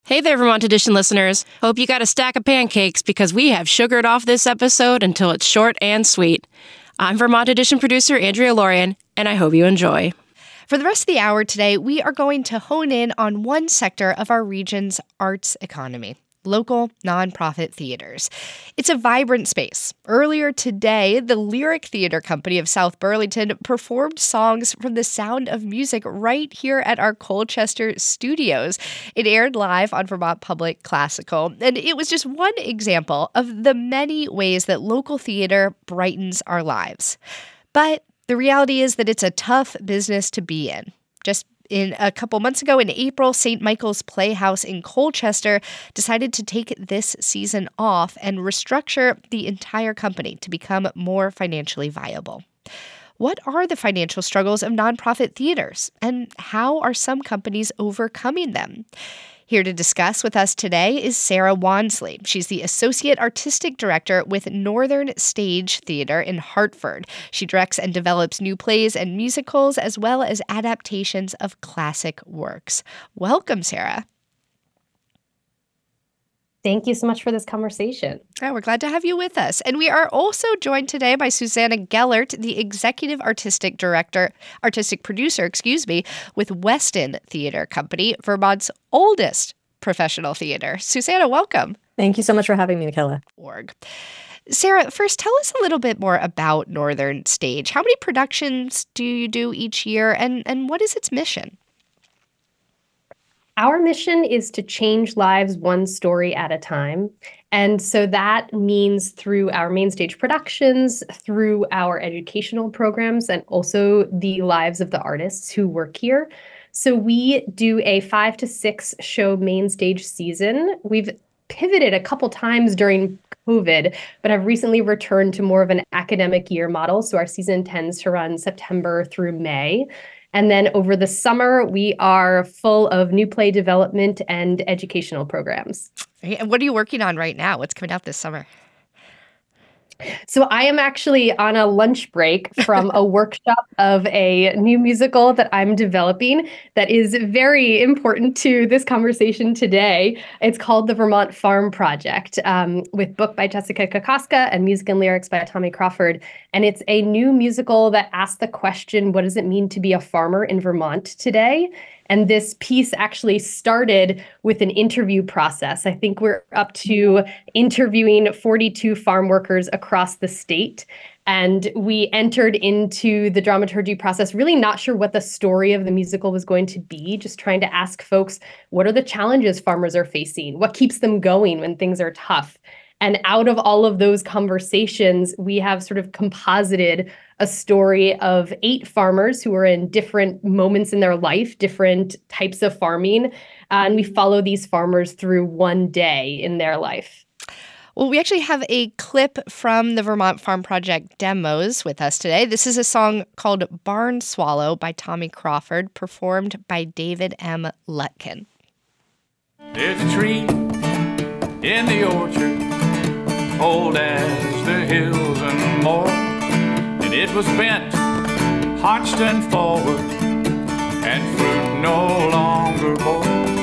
Hey there, Vermont Edition listeners. Hope you got a stack of pancakes because we have sugared off this episode until it's short and sweet. I'm Vermont Edition producer Andrea Lorian, and I hope you enjoy. For the rest of the hour today, we are going to hone in on one sector of our region's arts economy: local nonprofit theaters. It's a vibrant space. Earlier today, the Lyric Theater Company of South Burlington performed songs from The Sound of Music right here at our Colchester studios. It aired live on Vermont Public Classical, and it was just one example of the many ways that local theater brightens our lives. But the reality is that it's a tough business to be in. Just a couple months ago in April, St. Michael's Playhouse in Colchester decided to take this season off and restructure the entire company to become more financially viable. What are the financial struggles of nonprofit theaters, and how are some companies overcoming them? Here to discuss with us today is Sarah Wansley. She's the Associate Artistic Director with Northern Stage Theater in Hartford. She directs and develops new plays and musicals, as well as adaptations of classic works. Welcome, Sarah. Thank you so much for this conversation. Yeah, we're glad to have you with us. And we are also joined today by Susanna Gellert, the Executive Artistic Producer, with Weston Theater Company, Vermont's oldest professional theater. Susanna, welcome. Thank you so much for having me, Michaela. Sarah, first, tell us a little bit more about Northern Stage. How many productions do you do each year, and what is its mission? Our mission is to change lives one story at a time. And so that means through our main stage productions, through our educational programs, and also the lives of the artists who work here. So we do a 5 to 6 show main stage season. We've pivoted a couple times during COVID, but have recently returned to more of an academic year model. So our season tends to run September through May. And then over the summer, we are full of new play development and educational programs. And what are you working on right now? What's coming out this summer? So I am actually on a lunch break from a workshop of a new musical that I'm developing that is very important to this conversation today. It's called The Vermont Farm Project, with book by Jessica Kokoska and music and lyrics by Tommy Crawford. And it's a new musical that asks the question, what does it mean to be a farmer in Vermont today? And this piece actually started with an interview process. I think we're up to interviewing 42 farm workers across the state. And we entered into the dramaturgy process, really not sure what the story of the musical was going to be, just trying to ask folks, what are the challenges farmers are facing? What keeps them going when things are tough? And out of all of those conversations, we have sort of composited a story of 8 farmers who are in different moments in their life, different types of farming. And we follow these farmers through one day in their life. Well, we actually have a clip from the Vermont Farm Project demos with us today. This is a song called Barn Swallow by Tommy Crawford, performed by David M. Lutkin. There's a tree in the orchard, old as the hills and more, and it was bent, hotched and forward, and fruit no longer bore.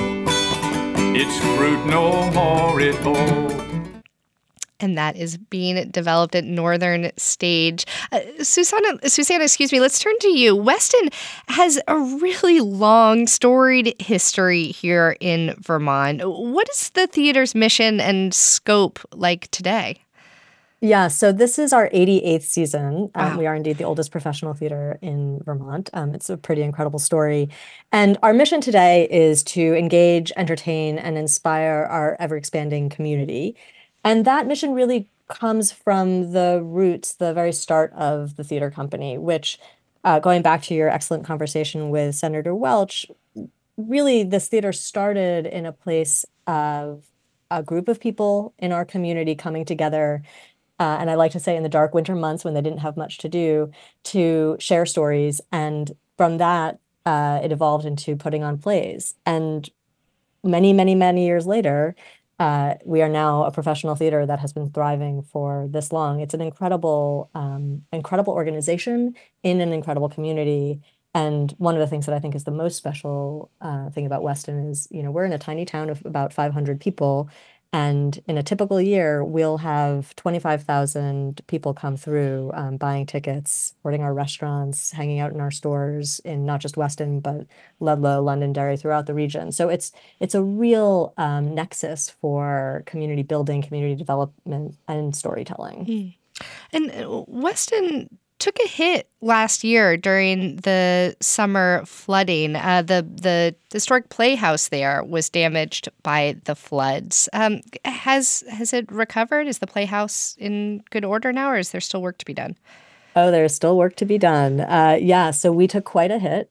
Its fruit no more it bore. And that is being developed at Northern Stage. Susanna, let's turn to you. Weston has a really long, storied history here in Vermont. What is the theater's mission and scope like today? Yeah, so this is our 88th season. Wow. We are indeed the oldest professional theater in Vermont. It's a pretty incredible story. And our mission today is to engage, entertain, and inspire our ever-expanding community. And that mission really comes from the roots, the very start of the theater company, which, going back to your excellent conversation with Senator Welch, really this theater started in a place of a group of people in our community coming together, and I like to say in the dark winter months when they didn't have much to do, to share stories. And from that, it evolved into putting on plays. And many, many, many years later, we are now a professional theater that has been thriving for this long. It's an incredible organization in an incredible community. And one of the things that I think is the most special thing about Weston is, we're in a tiny town of about 500 people. And in a typical year, we'll have 25,000 people come through, buying tickets, supporting our restaurants, hanging out in our stores in not just Weston, but Ludlow, Londonderry, throughout the region. So it's a real nexus for community building, community development, and storytelling. And Weston took a hit last year during the summer flooding. The historic playhouse there was damaged by the floods. Has it recovered? Is the playhouse in good order now, or is there still work to be done? Oh, there's still work to be done. Yeah, so we took quite a hit.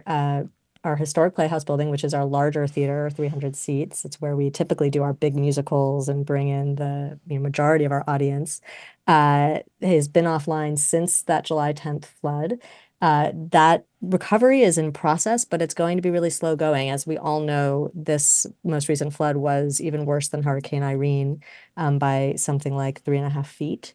Our historic Playhouse building, which is our larger theater, 300 seats. It's where we typically do our big musicals and bring in the majority of our audience. Has been offline since that July 10th flood. That recovery is in process, but it's going to be really slow going. As we all know, this most recent flood was even worse than Hurricane Irene by something like 3.5 feet.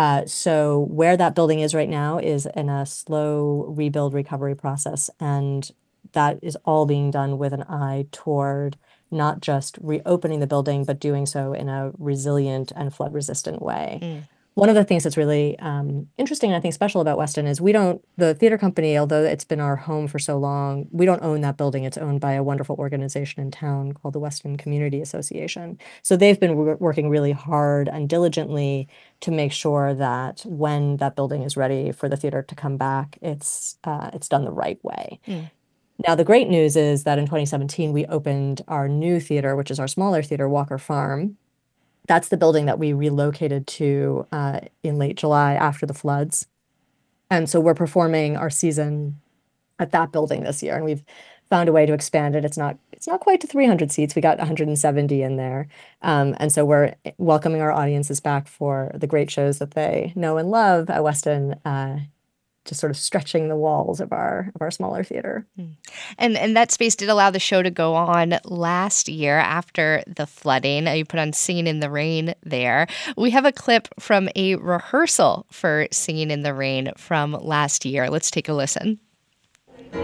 So where that building is right now is in a slow rebuild recovery process, and that is all being done with an eye toward not just reopening the building, but doing so in a resilient and flood-resistant way. One of the things that's really interesting and I think special about Weston is the theater company, although it's been our home for so long, we don't own that building. It's owned by a wonderful organization in town called the Weston Community Association. So they've been working really hard and diligently to make sure that when that building is ready for the theater to come back, it's done the right way. Now, the great news is that in 2017, we opened our new theater, which is our smaller theater, Walker Farm. That's the building that we relocated to in late July after the floods. And so we're performing our season at that building this year. And we've found a way to expand it. It's not quite to 300 seats. We got 170 in there. And so we're welcoming our audiences back for the great shows that they know and love at Weston, just sort of stretching the walls of our smaller theater. And that space did allow the show to go on last year after the flooding. You put on Singing in the Rain there. We have a clip from a rehearsal for Singing in the Rain from last year. Let's take a listen. All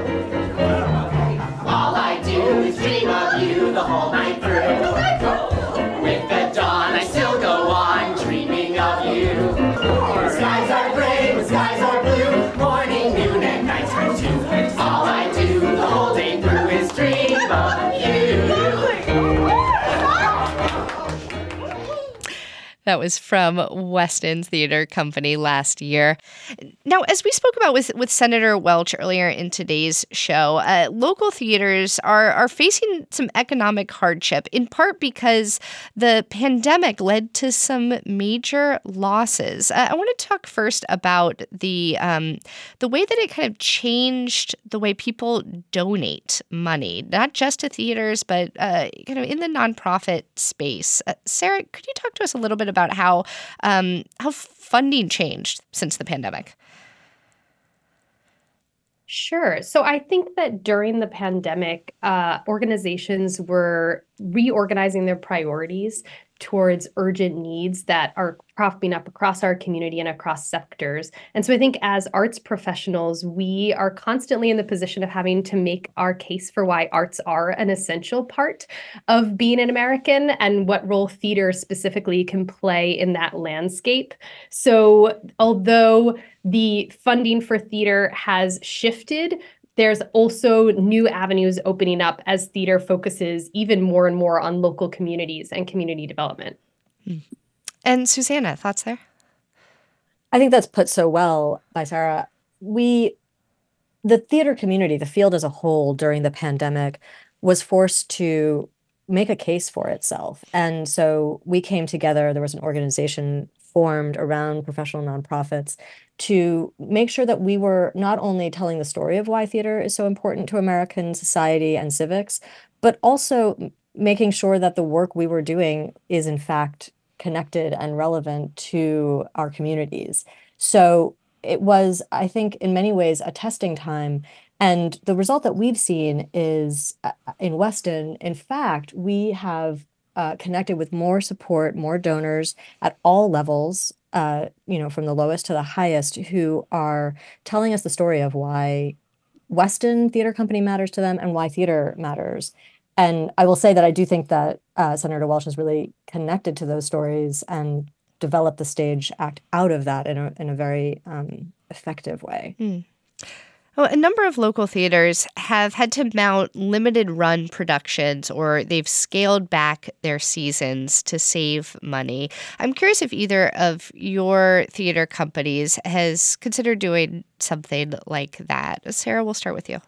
I do is dream of you the whole night through. With the dawn, I still go on dreaming of you. The skies are gray, the skies are blue. Morning, noon, and night time too. All I do the whole day through is dream of you. That was from Weston's Theater Company last year. Now, as we spoke about with Senator Welch earlier in today's show, local theaters are facing some economic hardship, in part because the pandemic led to some major losses. I want to talk first about the way that it kind of changed the way people donate money, not just to theaters, but kind of in the nonprofit space. Sarah, could you talk to us a little bit about how funding changed since the pandemic? Sure. So I think that during the pandemic, organizations were reorganizing their priorities towards urgent needs that are cropping up across our community and across sectors. And so I think as arts professionals, we are constantly in the position of having to make our case for why arts are an essential part of being an American and what role theater specifically can play in that landscape. So although the funding for theater has shifted, there's also new avenues opening up as theater focuses even more and more on local communities and community development. And Susanna, thoughts there? I think that's put so well by Sarah. The theater community, the field as a whole during the pandemic, was forced to make a case for itself. And so we came together, there was an organization formed around professional nonprofits to make sure that we were not only telling the story of why theater is so important to American society and civics, but also making sure that the work we were doing is in fact connected and relevant to our communities. So it was, I think, in many ways a testing time. And the result that we've seen is in Weston, in fact, we have connected with more support, more donors at all levels, from the lowest to the highest, who are telling us the story of why Weston Theater Company matters to them and why theater matters. And I will say that I do think that Senator Welch is really connected to those stories and developed the stage act out of that in a very effective way. Well, a number of local theaters have had to mount limited run productions, or they've scaled back their seasons to save money. I'm curious if either of your theater companies has considered doing something like that. Sarah, we'll start with you.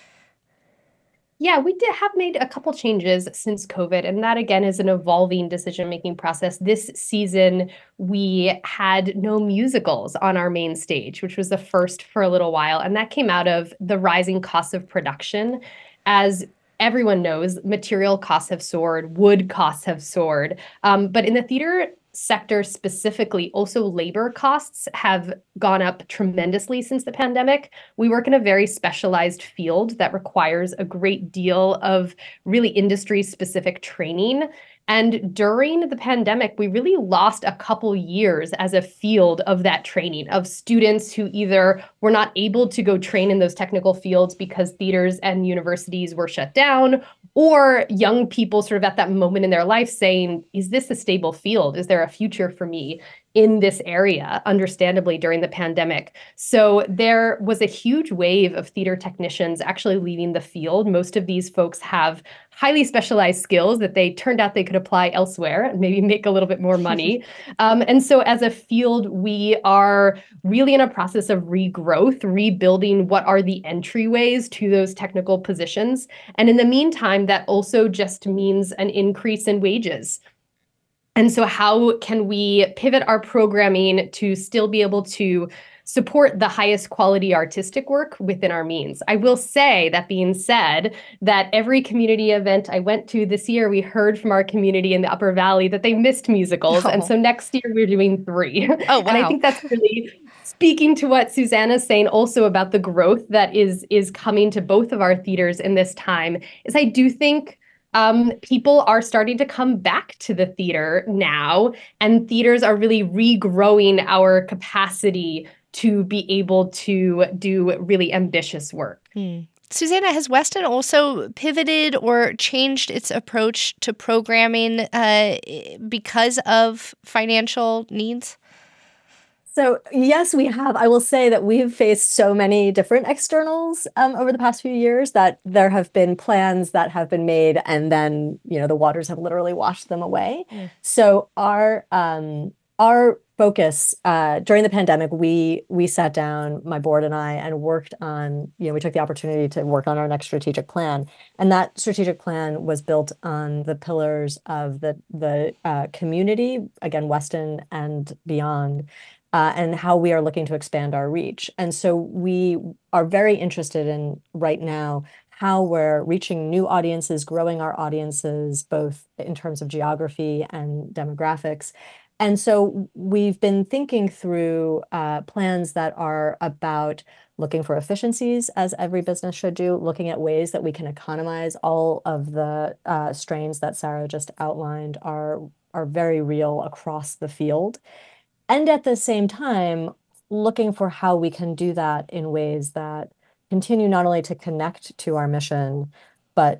Yeah, we did have made a couple changes since COVID, and that again is an evolving decision-making process. This season, we had no musicals on our main stage, which was the first for a little while, and that came out of the rising costs of production. As everyone knows, material costs have soared, wood costs have soared, but in the theater sector specifically, also labor costs have gone up tremendously since the pandemic. We work in a very specialized field that requires a great deal of really industry-specific training. And during the pandemic, we really lost a couple years as a field of that training, of students who either were not able to go train in those technical fields because theaters and universities were shut down, or young people sort of at that moment in their life saying, is this a stable field? Is there a future for me in this area, understandably, during the pandemic? So there was a huge wave of theater technicians actually leaving the field. Most of these folks have highly specialized skills that they turned out they could apply elsewhere and maybe make a little bit more money. And so as a field, we are really in a process of regrowth, rebuilding what are the entryways to those technical positions. And in the meantime, that also just means an increase in wages. And so how can we pivot our programming to still be able to support the highest quality artistic work within our means? I will say, that being said, that every community event I went to this year, we heard from our community in the Upper Valley that they missed musicals. And so next year we're doing 3. Oh, wow. And I think that's really speaking to what Susanna's saying also about the growth that is coming to both of our theaters in this time, is I do think people are starting to come back to the theater now, and theaters are really regrowing our capacity to be able to do really ambitious work. Susanna, has Weston also pivoted or changed its approach to programming because of financial needs? So yes, we have. I will say that we've faced so many different externals over the past few years that there have been plans that have been made, and then the waters have literally washed them away. So our focus during the pandemic, we sat down, my board and I, and worked on. We took the opportunity to work on our next strategic plan, and that strategic plan was built on the pillars of the community, again, Weston and beyond. And how we are looking to expand our reach. And so we are very interested in right now how we're reaching new audiences, growing our audiences, both in terms of geography and demographics. And so we've been thinking through plans that are about looking for efficiencies, as every business should do, looking at ways that we can economize. All of the strains that Sarah just outlined are very real across the field. And at the same time, looking for how we can do that in ways that continue not only to connect to our mission, but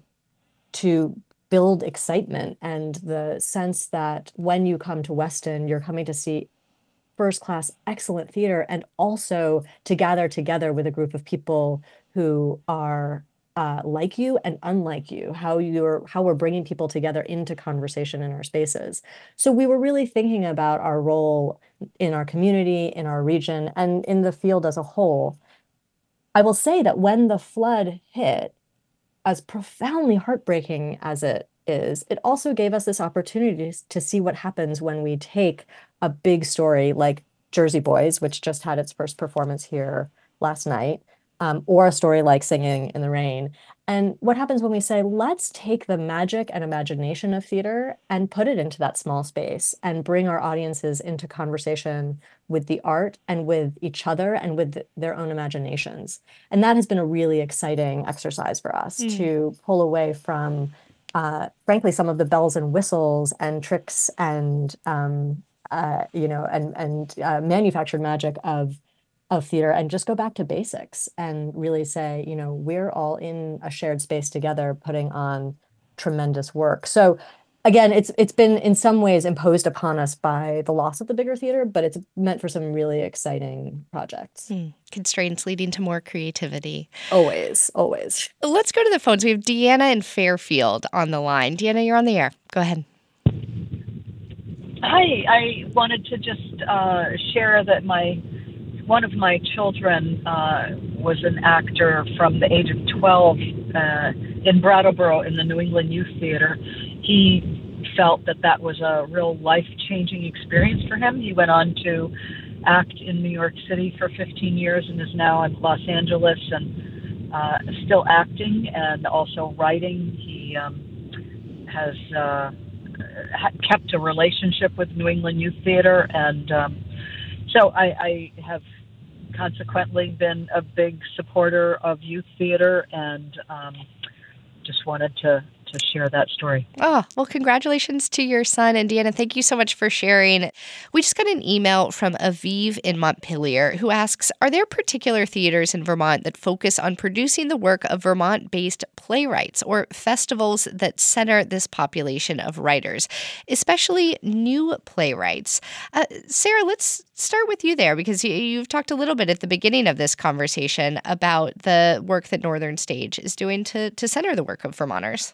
to build excitement and the sense that when you come to Weston, you're coming to see first-class, excellent theater, and also to gather together with a group of people who are like you and unlike you, how we're bringing people together into conversation in our spaces. So we were really thinking about our role in our community, in our region, and in the field as a whole. I will say that when the flood hit, as profoundly heartbreaking as it is, it also gave us this opportunity to see what happens when we take a big story like Jersey Boys, which just had its first performance here last night, or a story like Singing in the Rain. And what happens when we say, let's take the magic and imagination of theater and put it into that small space and bring our audiences into conversation with the art and with each other and with their own imaginations. And that has been a really exciting exercise for us to pull away from, frankly, some of the bells and whistles and tricks and manufactured magic of of theater and just go back to basics and really say, we're all in a shared space together putting on tremendous work. So again, it's been in some ways imposed upon us by the loss of the bigger theater, but it's meant for some really exciting projects. Constraints leading to more creativity. Always, always. Let's go to the phones. We have Deanna in Fairfield on the line. Deanna, you're on the air. Go ahead. Hi, I wanted to just share that one of my children was an actor from the age of 12 in Brattleboro in the New England Youth Theater. He felt that was a real life-changing experience for him. He went on to act in New York City for 15 years and is now in Los Angeles and still acting and also writing. He has kept a relationship with New England Youth Theater, and so I have consequently been a big supporter of youth theater, and just wanted to share that story. Oh, well, congratulations to your son. And Deanna, thank you so much for sharing. We just got an email from Aviv in Montpelier who asks, are there particular theaters in Vermont that focus on producing the work of Vermont-based playwrights or festivals that center this population of writers, especially new playwrights? Sarah, let's start with you there, because you've talked a little bit at the beginning of this conversation about the work that Northern Stage is doing to center the work of Vermonters.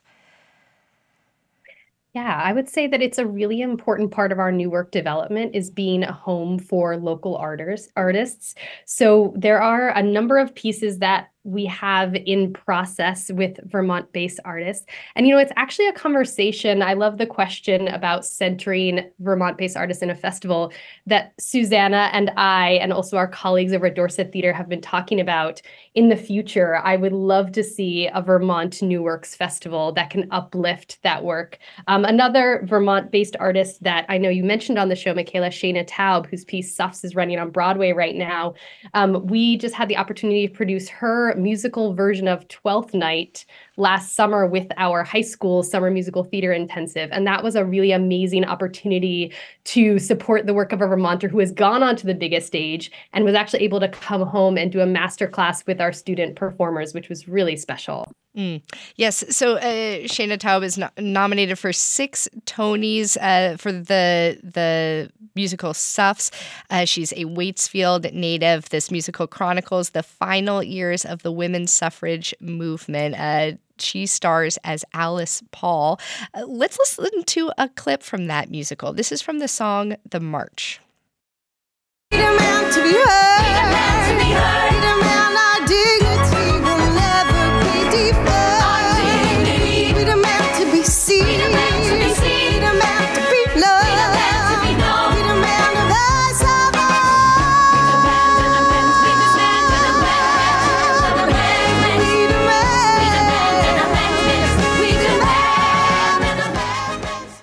Yeah, I would say that it's a really important part of our new work development is being a home for local artists. So there are a number of pieces that we have in process with Vermont-based artists. And, it's actually a conversation. I love the question about centering Vermont-based artists in a festival that Susanna and I, and also our colleagues over at Dorset Theater, have been talking about in the future. I would love to see a Vermont New Works Festival that can uplift that work. Another Vermont-based artist that I know you mentioned on the show, Michaela Shayna Taub, whose piece Suffs is running on Broadway right now. We just had the opportunity to produce her musical version of Twelfth Night last summer with our high school summer musical theater intensive. And that was a really amazing opportunity to support the work of a Vermonter who has gone onto the biggest stage and was actually able to come home and do a master class with our student performers, which was really special. Yes. So Shayna Taub is nominated for 6 Tonys for the musical Suffs. She's a Waitsfield native. This musical chronicles the final years of the women's suffrage movement. She stars as Alice Paul. Let's listen to a clip from that musical. This is from the song The March. Need a man to be heard. Need a man to be heard. Need a man our dignity will never be deferred. Our dignity. Need a man to be seen. Need a man to be seen. Need a man to be loved. Need a man to be known. Need a man of us of all. Need a man to the fence. Need a man to the fence. Need a man. Need a man. Need a man to the fence. Need a man to the fence.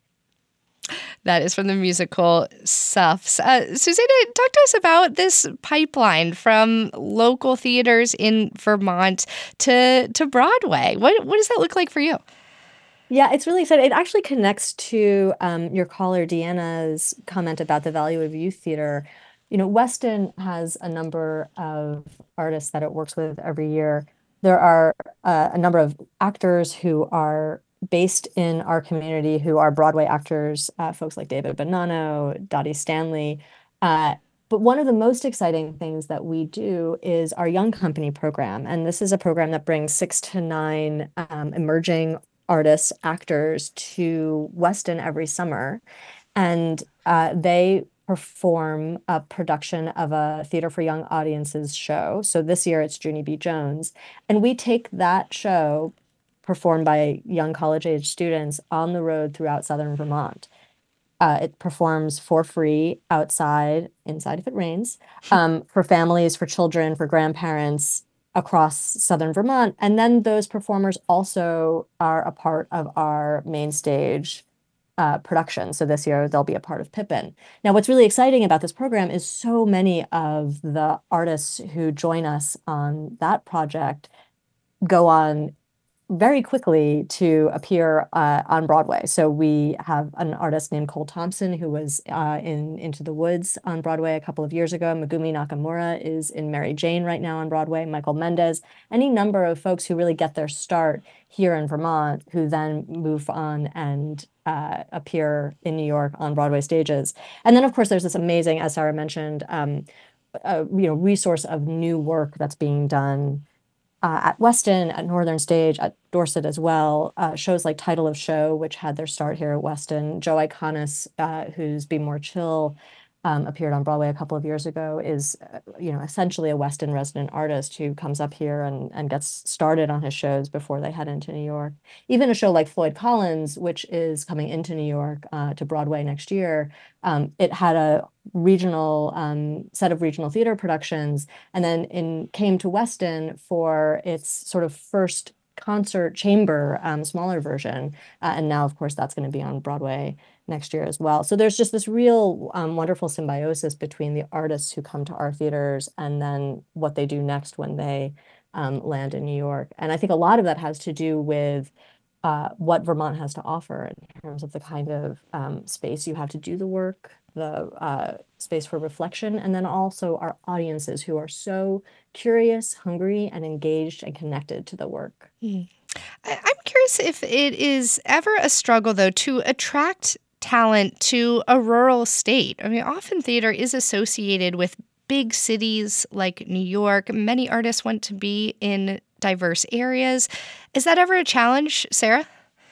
That is from the musical Suffs. Susanna, talk to us about this pipeline from local theaters in Vermont to Broadway. What does that look like for you? Yeah, it's really exciting. It actually connects to your caller Deanna's comment about the value of youth theater. Weston has a number of artists that it works with every year. There are a number of actors who are based in our community who are Broadway actors, folks like David Bonanno, Dottie Stanley. But one of the most exciting things that we do is our Young Company program. And this is a program that brings 6 to 9 emerging artists, actors to Weston every summer. And they perform a production of a Theater for Young Audiences show. So this year it's Junie B. Jones. And we take that show performed by young college-age students on the road throughout southern Vermont. It performs for free outside, inside if it rains, for families, for children, for grandparents across southern Vermont. And then those performers also are a part of our main stage production. So this year they'll be a part of Pippin. Now, what's really exciting about this program is so many of the artists who join us on that project go on very quickly to appear on Broadway. So we have an artist named Cole Thompson who was in Into the Woods on Broadway a couple of years ago. Megumi Nakamura is in Mary Jane right now on Broadway. Michael Mendez, any number of folks who really get their start here in Vermont, who then move on and appear in New York on Broadway stages. And then, of course, there's this amazing, as Sarah mentioned, resource of new work that's being done at Weston, at Northern Stage, at Dorset as well. Shows like Title of Show, which had their start here at Weston. Joe Iconis, who's Be More Chill, appeared on Broadway a couple of years ago, is essentially a Weston resident artist who comes up here and gets started on his shows before they head into New York. Even a show like Floyd Collins, which is coming into New York to Broadway next year, it had a regional set of regional theater productions, and then came to Weston for its sort of first concert chamber, smaller version. And now, of course, that's going to be on Broadway next year as well. So there's just this real wonderful symbiosis between the artists who come to our theaters and then what they do next when they land in New York. And I think a lot of that has to do with what Vermont has to offer in terms of the kind of space you have to do the work, the space for reflection, and then also our audiences who are so curious, hungry, and engaged and connected to the work. I'm curious if it is ever a struggle, though, to attract talent to a rural state. I mean, often theater is associated with big cities like New York. Many artists want to be in diverse areas. Is that ever a challenge, Sarah?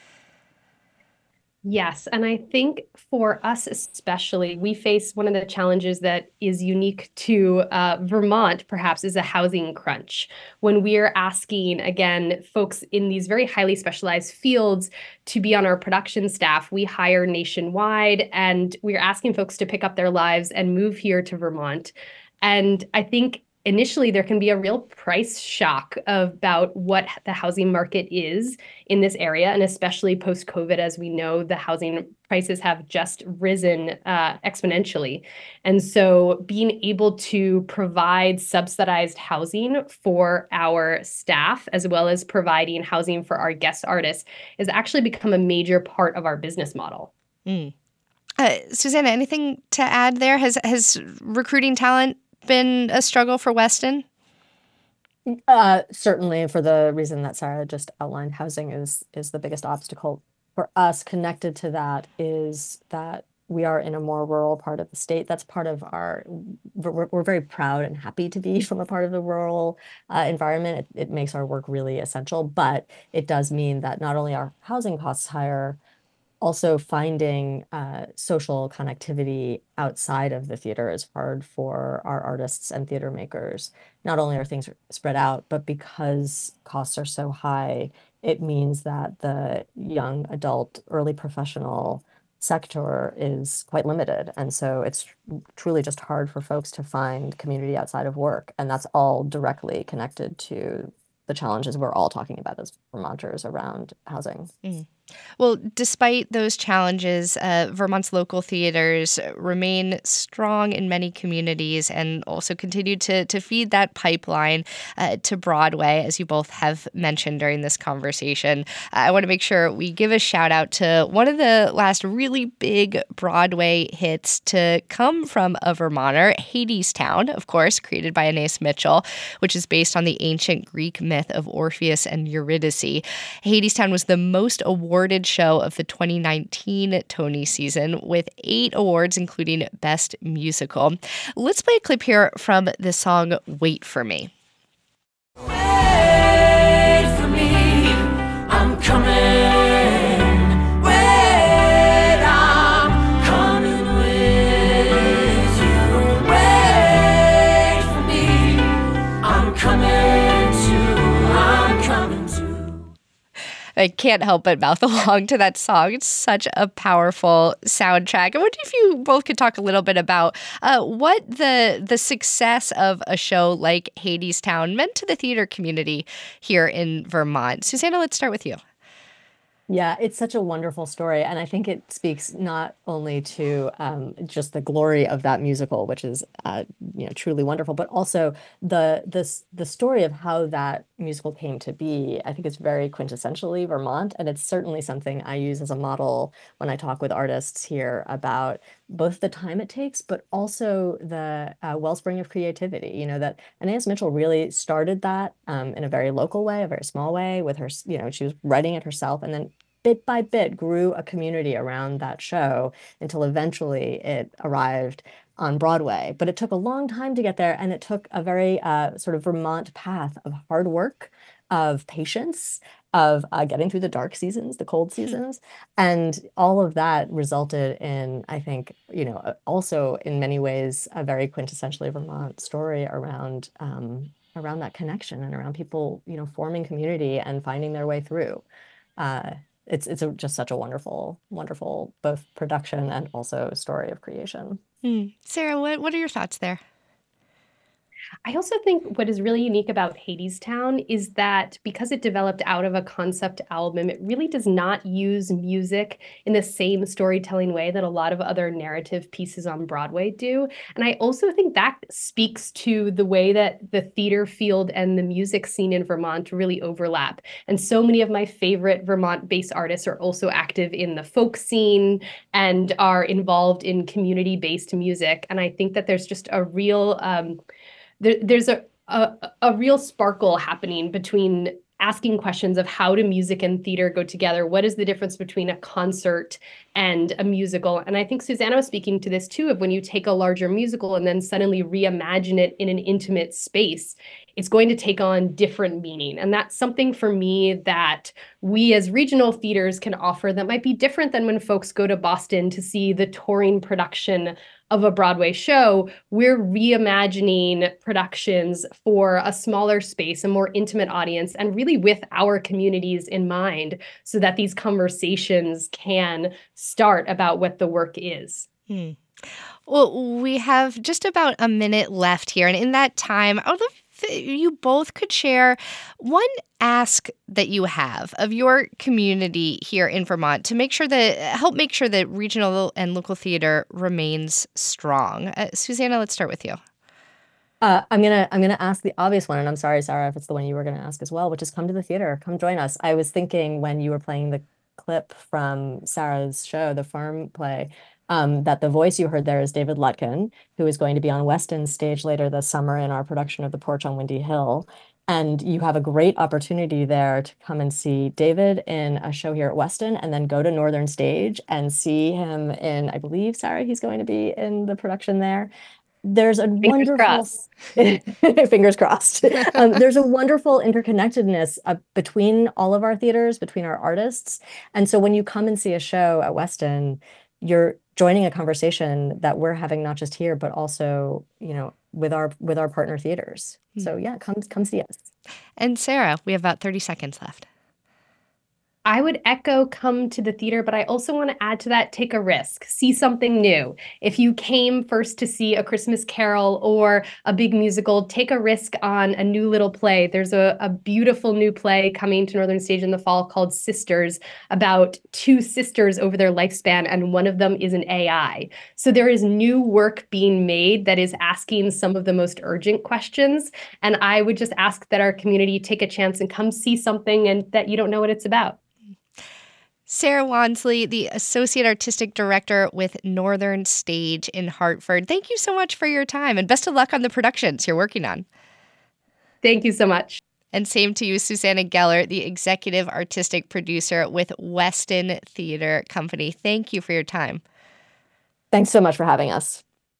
Yes, and I think for us especially, we face one of the challenges that is unique to Vermont, perhaps, is a housing crunch. When we're asking, again, folks in these very highly specialized fields to be on our production staff, we hire nationwide, and we're asking folks to pick up their lives and move here to Vermont. And I think initially there can be a real price shock about what the housing market is in this area, and especially post-COVID, as we know, the housing prices have just risen exponentially. And so being able to provide subsidized housing for our staff, as well as providing housing for our guest artists, has actually become a major part of our business model. Susanna, anything to add there? Has recruiting talent been a struggle for Weston? Certainly, for the reason that Sarah just outlined, housing is the biggest obstacle for us. Connected to that is that we are in a more rural part of the state. That's part of we're very proud and happy to be from a part of the rural environment. It makes our work really essential, but it does mean that not only are housing costs higher, also finding social connectivity outside of the theater is hard for our artists and theater makers. Not only are things spread out, but because costs are so high, it means that the young adult, early professional sector is quite limited. And so it's truly just hard for folks to find community outside of work. And that's all directly connected to the challenges we're all talking about as Vermonters around housing. Well, despite those challenges, Vermont's local theaters remain strong in many communities and also continue to feed that pipeline to Broadway, as you both have mentioned during this conversation. I want to make sure we give a shout out to one of the last really big Broadway hits to come from a Vermonter, Hadestown, of course, created by Anais Mitchell, which is based on the ancient Greek myth of Orpheus and Eurydice. Hadestown was the most awarded show of the 2019 Tony season, with 8 awards, including Best Musical. Let's play a clip here from the song Wait For Me. Wait for me, I'm coming. Wait, I'm coming with you. Wait for me, I'm coming to. I can't help but mouth along to that song. It's such a powerful soundtrack. I wonder if you both could talk a little bit about what the success of a show like Hadestown meant to the theater community here in Vermont. Susanna, let's start with you. Yeah, it's such a wonderful story. And I think it speaks not only to just the glory of that musical, which is truly wonderful, but also the story of how that musical came to be. I think it's very quintessentially Vermont, and it's certainly something I use as a model when I talk with artists here about both the time it takes, but also the wellspring of creativity. That Anais Mitchell really started that in a very local way, a very small way with her, she was writing it herself, and then bit by bit grew a community around that show until eventually it arrived on Broadway. But it took a long time to get there, and it took a very sort of Vermont path of hard work, of patience, of getting through the dark seasons, the cold seasons. And all of that resulted in, I think, also in many ways, a very quintessentially Vermont story around that connection and around people, forming community and finding their way through. Just such a wonderful, wonderful both production and also story of creation. Sarah, what are your thoughts there? I also think what is really unique about Hadestown is that because it developed out of a concept album, it really does not use music in the same storytelling way that a lot of other narrative pieces on Broadway do. And I also think that speaks to the way that the theater field and the music scene in Vermont really overlap. And so many of my favorite Vermont-based artists are also active in the folk scene and are involved in community-based music. And I think that there's just a real there's a real sparkle happening between asking questions of how do music and theater go together? What is the difference between a concert and a musical? And I think Susanna was speaking to this too, of when you take a larger musical and then suddenly reimagine it in an intimate space, it's going to take on different meaning. And that's something for me that we as regional theaters can offer that might be different than when folks go to Boston to see the touring production of a Broadway show. We're reimagining productions for a smaller space, a more intimate audience, and really with our communities in mind, so that these conversations can start about what the work is. Well, we have just about a minute left here. And in that time, I would love if you both could share one ask that you have of your community here in Vermont to help make sure that regional and local theater remains strong. Susanna, let's start with you. I'm gonna ask the obvious one, and I'm sorry, Sarah, if it's the one you were gonna ask as well, which is come to the theater, come join us. I was thinking when you were playing the clip from Sarah's show, the Farm play, that the voice you heard there is David Lutkin, who is going to be on Weston's stage later this summer in our production of The Porch on Windy Hill. And you have a great opportunity there to come and see David in a show here at Weston, and then go to Northern Stage and see him in, I believe, Sarah, he's going to be in the production there. There's a wonderful, fingers crossed. There's a wonderful interconnectedness between all of our theaters, between our artists. And so when you come and see a show at Weston, you're joining a conversation that we're having not just here, but also, with our partner theaters. So yeah, come see us. And Sarah, we have about 30 seconds left. I would echo come to the theater, but I also want to add to that, take a risk, see something new. If you came first to see A Christmas Carol or a big musical, take a risk on a new little play. There's a beautiful new play coming to Northern Stage in the fall called Sisters, about two sisters over their lifespan, and one of them is an AI. So there is new work being made that is asking some of the most urgent questions. And I would just ask that our community take a chance and come see something and that you don't know what it's about. Sarah Wansley, the Associate Artistic Director with Northern Stage in Hartford. Thank you so much for your time, and best of luck on the productions you're working on. Thank you so much. And same to you, Susanna Geller, the Executive Artistic Producer with Weston Theater Company. Thank you for your time. Thanks so much for having us.